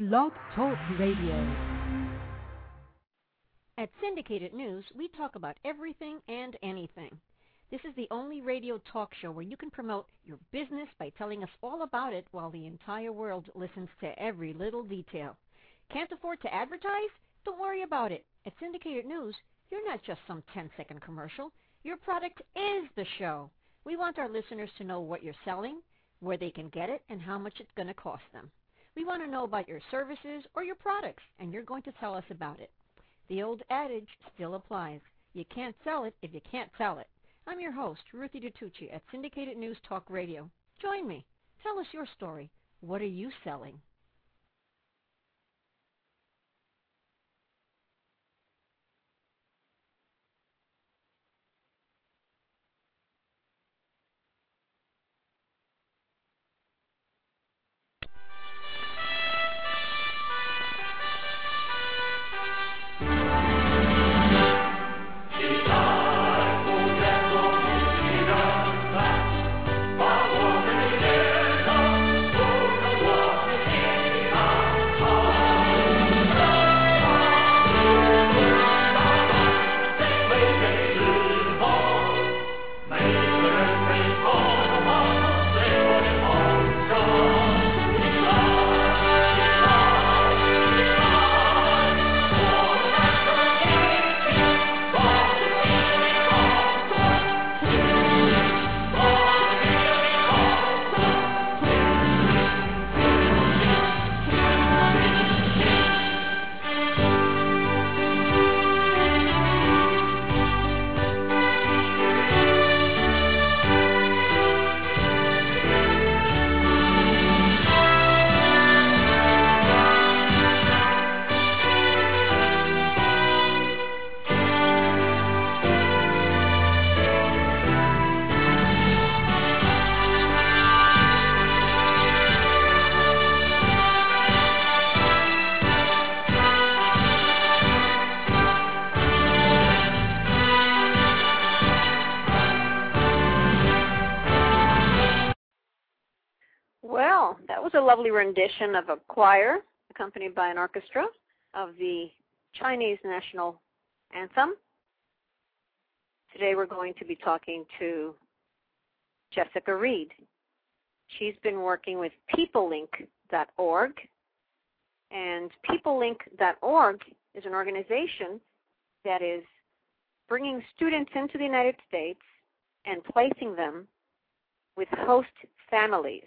Blog Talk Radio. At Syndicated News, we talk about everything and anything. This is the only radio talk show where you can promote your business by telling us all about it while the entire world listens to every little detail. Can't afford to advertise? Don't worry about it. At Syndicated News, you're not just some 10-second commercial. Your product is the show. We want our listeners to know what you're selling, where they can get it, and how much it's going to cost them. We want to know about your services or your products, and you're going to tell us about it. The old adage still applies. You can't sell it if you can't tell it. I'm your host, Ruthie DiTucci at Syndicated News Talk Radio. Join me. Tell us your story. What are you selling? Well, that was a lovely rendition of a choir accompanied by an orchestra of the Chinese national anthem. Today we're going to be talking to Jessica Reed. She's been working with peoplelink.org, and peoplelink.org is an organization that is bringing students into the United States and placing them with host families.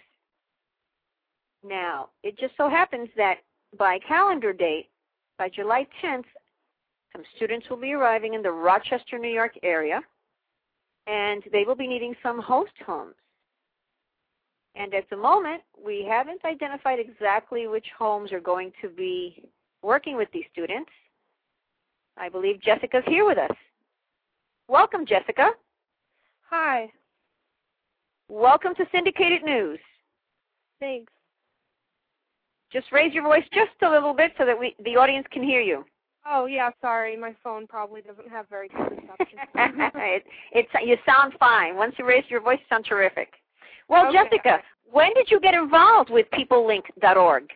Now, it just so happens that by calendar date, by July 10th, some students will be arriving in the Rochester, New York area, and they will be needing some host homes. And at the moment, we haven't identified exactly which homes are going to be working with these students. I believe Jessica's here with us. Welcome, Jessica. Hi. Welcome to Syndicated News. Thanks. Just raise your voice just a little bit so that the audience can hear you. Oh, yeah, sorry. My phone probably doesn't have very good reception. You sound fine. Once you raise your voice, you sound terrific. Well, okay. Jessica, when did you get involved with peoplelink.org?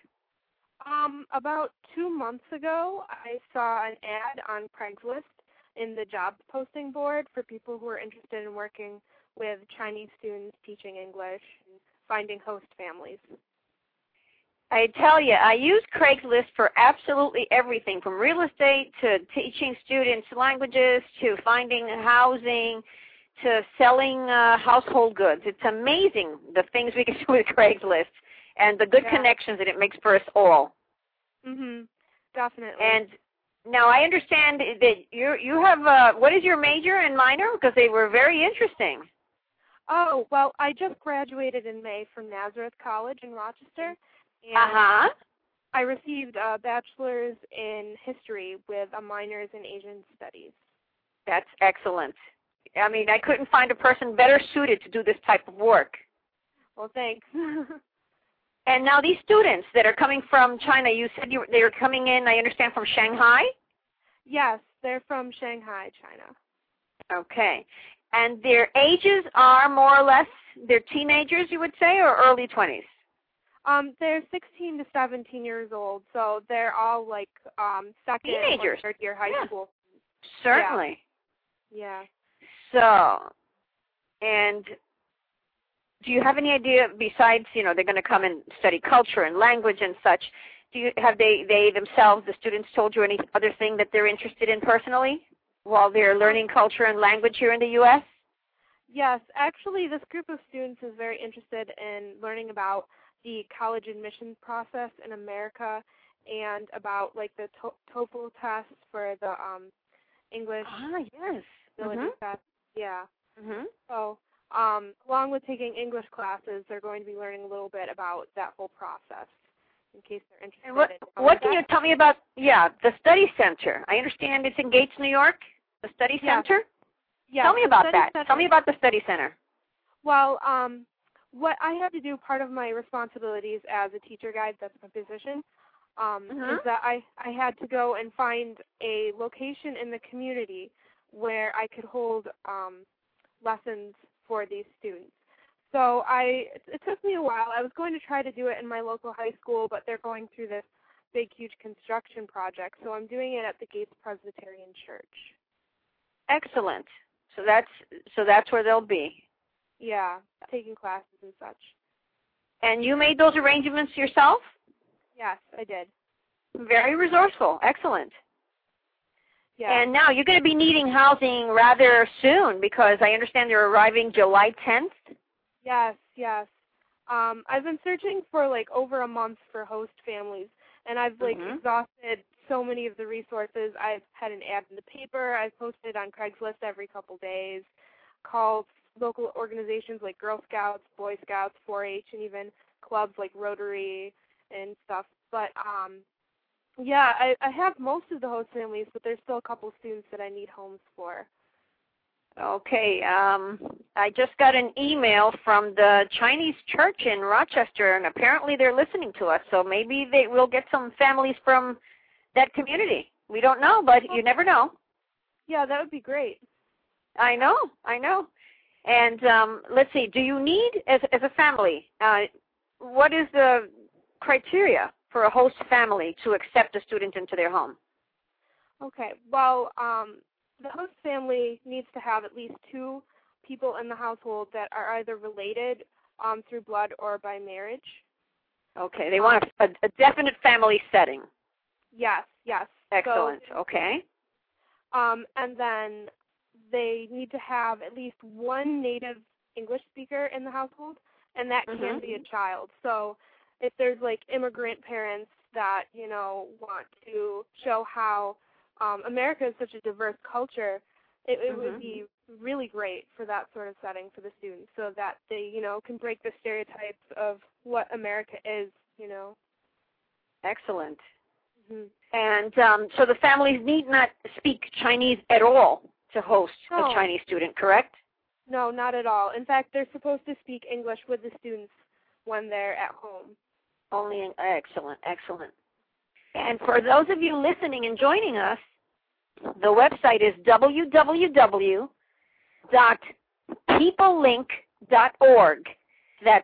About 2 months ago, I saw an ad on Craigslist in the job posting board for people who are interested in working with Chinese students teaching English and finding host families. I tell you, I use Craigslist for absolutely everything, from real estate to teaching students languages to finding housing to selling household goods. It's amazing the things we can do with Craigslist and the good connections that it makes for us all. Definitely. And now I understand that you have, what is your major and minor? Because they were very interesting. Oh, well, I just graduated in May from Nazareth College in Rochester. And I received a bachelor's in history with a minor's in Asian studies. That's excellent. I mean, I couldn't find a person better suited to do this type of work. Well, thanks. And now these students that are coming from China, you said they were coming in, I understand, from Shanghai? Yes, they're from Shanghai, China. Okay. And their ages are more or less, they're teenagers, you would say, or early 20s? They're 16 to 17 years old, so they're all like second Teenagers. or third year high school. Certainly. Yeah. So, and do you have any idea, besides, they're going to come and study culture and language and such, have they themselves, the students, told you any other thing that they're interested in personally while they're learning culture and language here in the U.S.? Yes, actually this group of students is very interested in learning about the college admissions process in America and about like the TOEFL test for the English yes. ability test. Yeah. Mm-hmm. So along with taking English classes, they're going to be learning a little bit about that whole process in case they're interested. And what can you tell me about, the study center? I understand it's in Gates, New York, the study center? Yeah. Tell me about that. Center. Tell me about the study center. Well, what I had to do, part of my responsibilities as a teacher guide, that's my position, is that I had to go and find a location in the community where I could hold lessons for these students. So it took me a while. I was going to try to do it in my local high school, but they're going through this big, huge construction project, so I'm doing it at the Gates Presbyterian Church. Excellent. So that's where they'll be. Yeah, taking classes and such. And you made those arrangements yourself? Yes, I did. Very resourceful. Excellent. Yeah. And now you're going to be needing housing rather soon because I understand they're arriving July 10th? Yes. I've been searching for like over a month for host families, and I've exhausted so many of the resources. I've had an ad in the paper. I've posted on Craigslist every couple days, called local organizations like Girl Scouts, Boy Scouts, 4-H, and even clubs like Rotary and stuff. But I have most of the host families, but there's still a couple students that I need homes for. Okay. I just got an email from the Chinese church in Rochester, and apparently they're listening to us, so maybe we'll get some families from that community. We don't know, but you never know. Yeah, that would be great. I know. And let's see, do you need, as a family, what is the criteria for a host family to accept a student into their home? Okay, well, the host family needs to have at least 2 people in the household that are either related through blood or by marriage. Okay, they want a definite family setting. Yes. Excellent, so, okay. And then they need to have at least 1 native English speaker in the household, and that can be a child. So if there's like immigrant parents that, want to show how America is such a diverse culture, it would be really great for that sort of setting for the students so that they, can break the stereotypes of what America is, Excellent. And so the families need not speak Chinese at all to host a Chinese student, correct? No, not at all. In fact, they're supposed to speak English with the students when they're at home. Excellent. And for those of you listening and joining us, the website is www.peoplelink.org. That's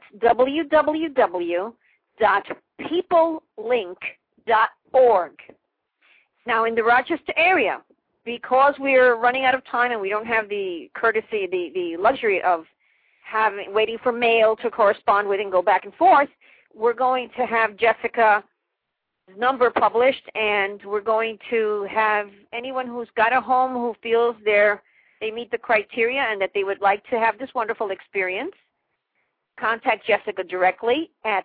www.peoplelink.org. Now, in the Rochester area, because we're running out of time and we don't have the courtesy, the luxury of waiting for mail to correspond with and go back and forth, we're going to have Jessica's number published, and we're going to have anyone who's got a home who feels they meet the criteria and that they would like to have this wonderful experience, contact Jessica directly at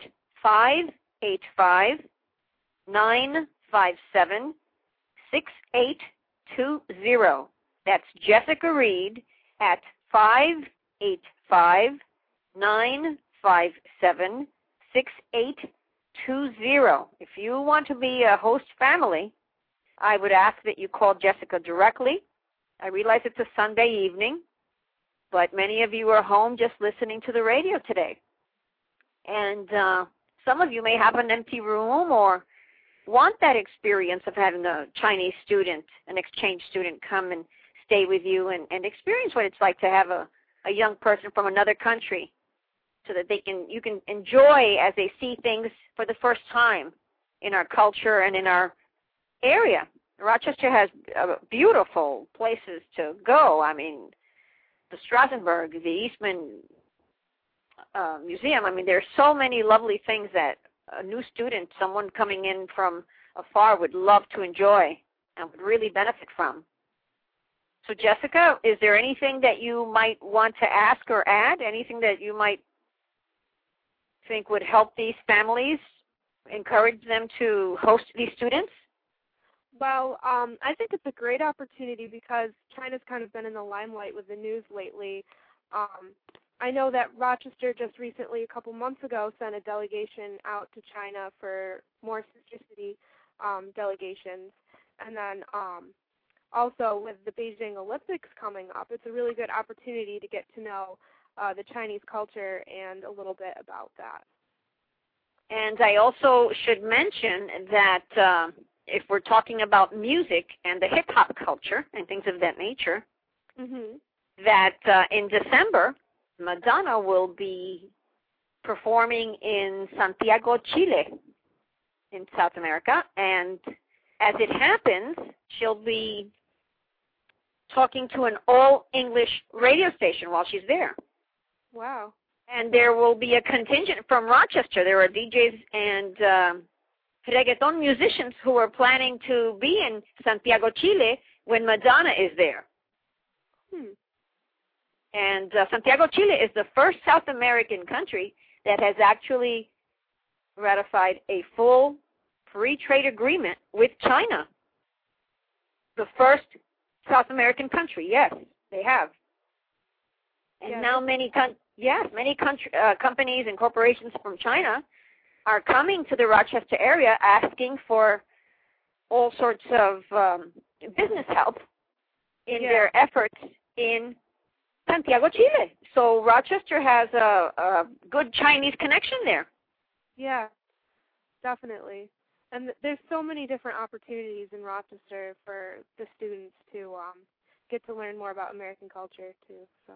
585-957-6820. That's Jessica Reed at 585-957-6820. If you want to be a host family, I would ask that you call Jessica directly. I realize it's a Sunday evening, but many of you are home just listening to the radio today. And some of you may have an empty room or want that experience of having a Chinese student, an exchange student, come and stay with you and experience what it's like to have a young person from another country so that you can enjoy as they see things for the first time in our culture and in our area. Rochester has beautiful places to go. I mean, the Strassenberg, the Eastman Museum. I mean, there are so many lovely things that a new student, someone coming in from afar, would love to enjoy and would really benefit from. So, Jessica, is there anything that you might want to ask or add? Anything that you might think would help these families, encourage them to host these students? Well, I think it's a great opportunity because China's kind of been in the limelight with the news lately. I know that Rochester just recently, a couple months ago, sent a delegation out to China for more sister city delegations. And then also with the Beijing Olympics coming up, it's a really good opportunity to get to know the Chinese culture and a little bit about that. And I also should mention that if we're talking about music and the hip-hop culture and things of that nature, that in December, Madonna will be performing in Santiago, Chile, in South America. And as it happens, she'll be talking to an all-English radio station while she's there. Wow. And there will be a contingent from Rochester. There are DJs and reggaeton musicians who are planning to be in Santiago, Chile when Madonna is there. And Santiago, Chile is the first South American country that has actually ratified a full free trade agreement with China. The first South American country, yes, they have. And now many companies and corporations from China are coming to the Rochester area asking for all sorts of business help in their efforts in Santiago, Chile. So Rochester has a good Chinese connection there. Yeah, definitely. And there's so many different opportunities in Rochester for the students to get to learn more about American culture too. So.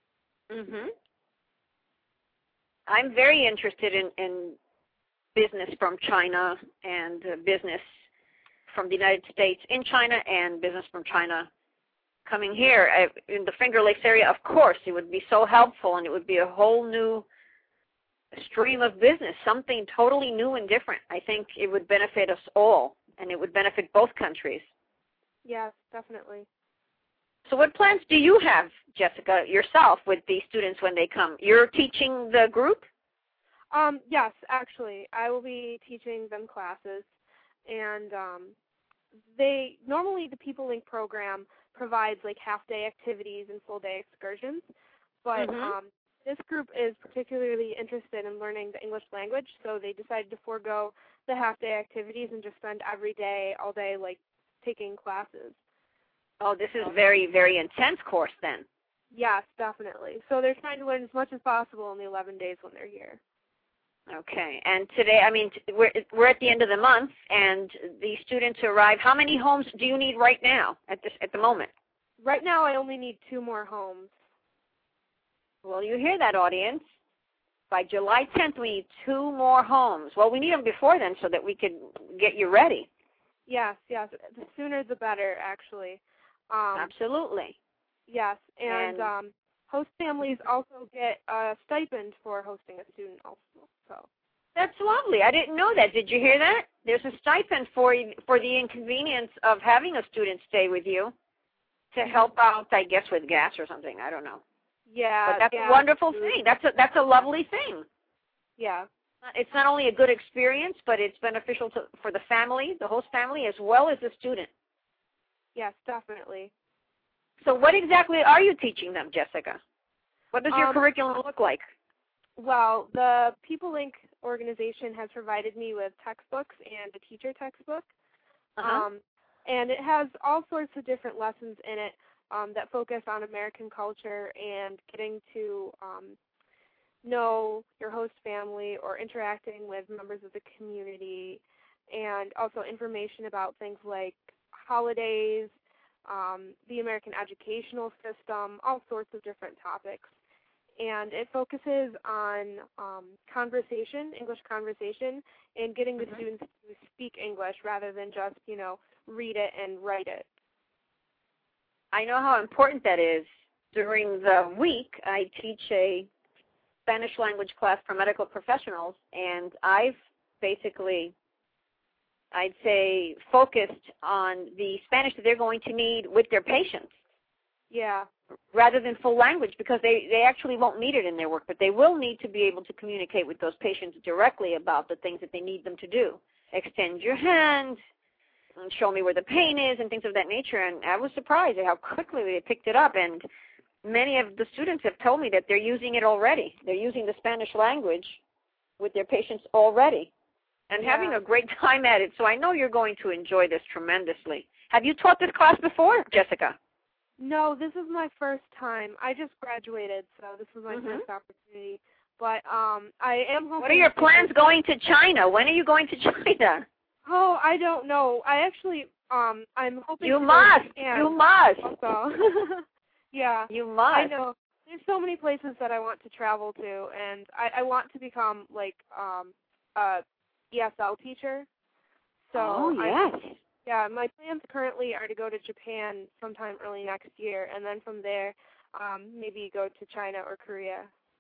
I'm very interested in business from China and business from the United States in China and business from China coming here. In the Finger Lakes area, of course, it would be so helpful, and it would be a whole new stream of business, something totally new and different. I think it would benefit us all, and it would benefit both countries. Yes, definitely. So what plans do you have, Jessica, yourself, with these students when they come? You're teaching the group? Yes, actually. I will be teaching them classes. And normally the People Link program provides like half-day activities and full-day excursions. But this group is particularly interested in learning the English language, so they decided to forego the half-day activities and just spend every day, all day, like taking classes. Oh, this is very, very intense course then. Yes, definitely. So they're trying to learn as much as possible in the 11 days when they're here. Okay. And today, I mean, we're at the end of the month, and the students arrive. How many homes do you need right now at the moment? Right now, I only need 2 more homes. Well, you hear that, audience. By July 10th, we need 2 more homes. Well, we need them before then so that we can get you ready. Yes. The sooner the better, actually. Absolutely. Yes, and host families also get a stipend for hosting a student also. So that's lovely. I didn't know that. Did you hear that? There's a stipend for the inconvenience of having a student stay with you to help out, I guess, with gas or something. I don't know. Yeah. But that's a wonderful thing. That's a lovely thing. Yeah. It's not only a good experience, but it's beneficial for the family, the host family, as well as the student. Yes, definitely. So what exactly are you teaching them, Jessica? What does your curriculum look like? Well, the People Link organization has provided me with textbooks and a teacher textbook. And it has all sorts of different lessons in it that focus on American culture and getting to know your host family or interacting with members of the community, and also information about things like holidays, the American educational system, all sorts of different topics. and it focuses on conversation, English conversation, and getting the students to speak English rather than just, read it and write it. I know how important that is. During the week, I teach a Spanish language class for medical professionals, and I've basically, I'd say, focused on the Spanish that they're going to need with their patients. Yeah. Rather than full language, because they actually won't need it in their work, but they will need to be able to communicate with those patients directly about the things that they need them to do. Extend your hand, and show me where the pain is, and things of that nature. And I was surprised at how quickly they picked it up. And many of the students have told me that they're using it already. They're using the Spanish language with their patients already and having a great time at it. So I know you're going to enjoy this tremendously. Have you taught this class before, Jessica? No, this is my first time. I just graduated, so this was my first opportunity. But I am hoping. What are your plans going to China? When are you going to China? Oh, I don't know. I actually, I'm hoping. You must. You must. Also. Yeah. You must. I know. There's so many places that I want to travel to, and I want to become like a ESL teacher. So yes. Yeah, my plans currently are to go to Japan sometime early next year, and then from there, maybe go to China or Korea.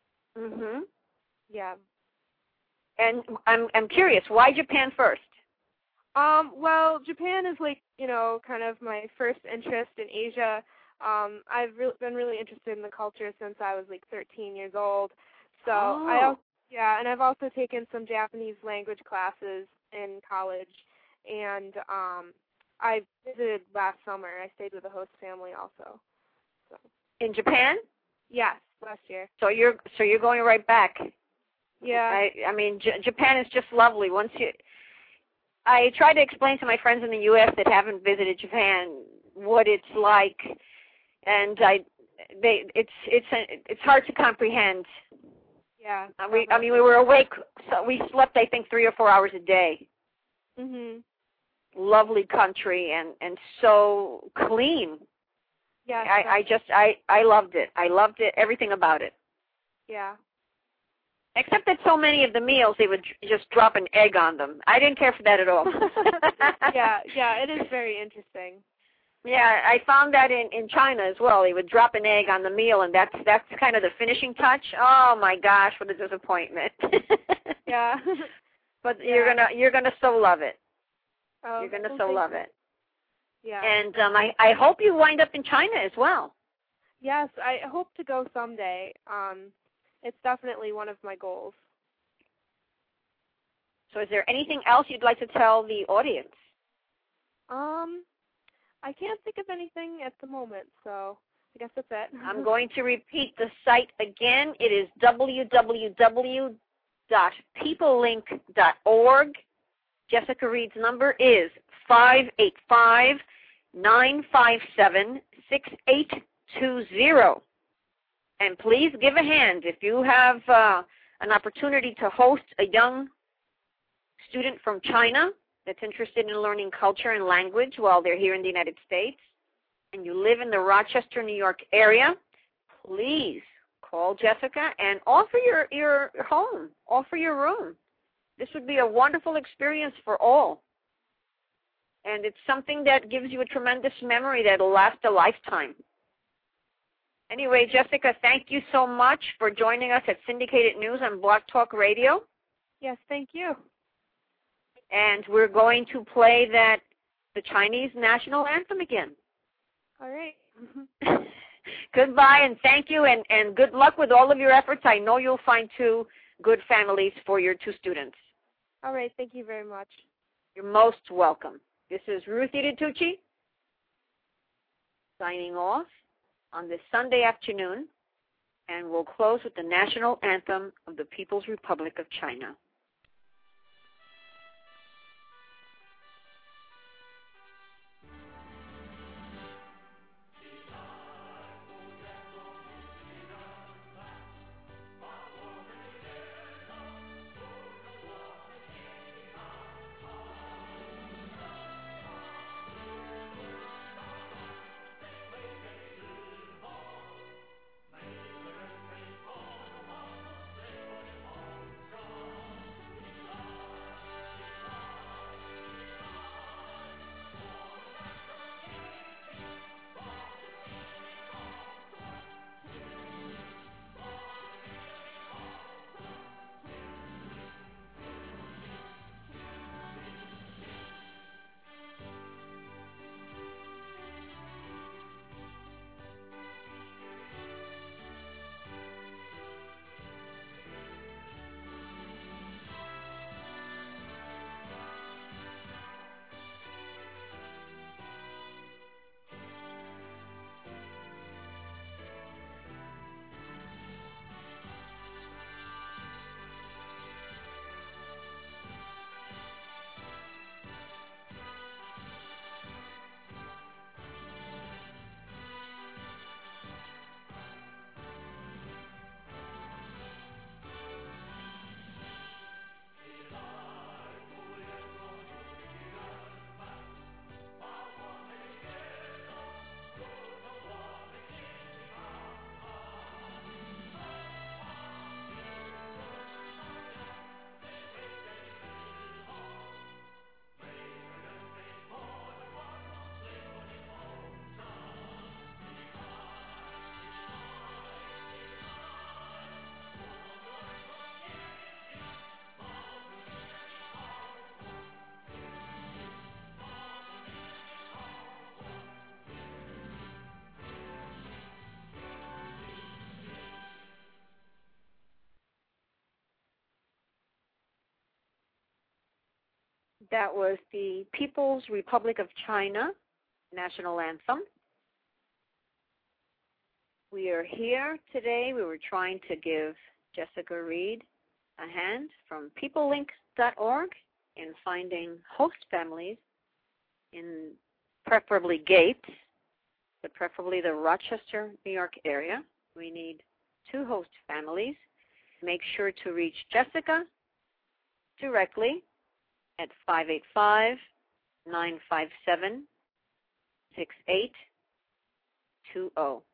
Yeah. And I'm curious, why Japan first? Well, Japan is like, kind of my first interest in Asia. I've been really interested in the culture since I was like 13 years old. So and I've also taken some Japanese language classes in college. And I visited last summer. I stayed with a host family also. So. In Japan? Yes, last year. So you're going right back. Yeah. I mean, Japan is just lovely. I try to explain to my friends in the U.S. that haven't visited Japan what it's like, and it's hard to comprehend. Yeah. We were awake. So we slept, I think, 3 or 4 hours a day. Lovely country and so clean. Yeah. I loved it. I loved it. Everything about it. Yeah. Except that so many of the meals, they would just drop an egg on them. I didn't care for that at all. Yeah, it is very interesting. Yeah, I found that in China as well. They would drop an egg on the meal, and that's kind of the finishing touch. Oh my gosh, what a disappointment. Yeah. But you're gonna so love it. Oh, you're gonna so love it. Yeah. And I hope you wind up in China as well. Yes, I hope to go someday. It's definitely one of my goals. So is there anything else you'd like to tell the audience? I can't think of anything at the moment, so I guess that's it. I'm going to repeat the site again. It is www.peoplelink.org. Jessica Reed's number is 585-957-6820. And please give a hand if you have an opportunity to host a young student from China that's interested in learning culture and language while they're here in the United States, and you live in the Rochester, New York area, please call Jessica and offer your home, offer your room. This would be a wonderful experience for all. And it's something that gives you a tremendous memory that will last a lifetime. Anyway, Jessica, thank you so much for joining us at Syndicated News on Blog Talk Radio. Yes, thank you. And we're going to play the Chinese national anthem again. All right. Goodbye, and thank you, and good luck with all of your efforts. I know you'll find 2 good families for your 2 students. All right, thank you very much. You're most welcome. This is Ruth Itucci signing off on this Sunday afternoon, and we'll close with the national anthem of the People's Republic of China. That was the People's Republic of China National Anthem. We are here today. We were trying to give Jessica Reed a hand from peoplelink.org in finding host families in preferably Gates, but preferably the Rochester, New York area. We need 2 host families. Make sure to reach Jessica directly at 585-957-6820.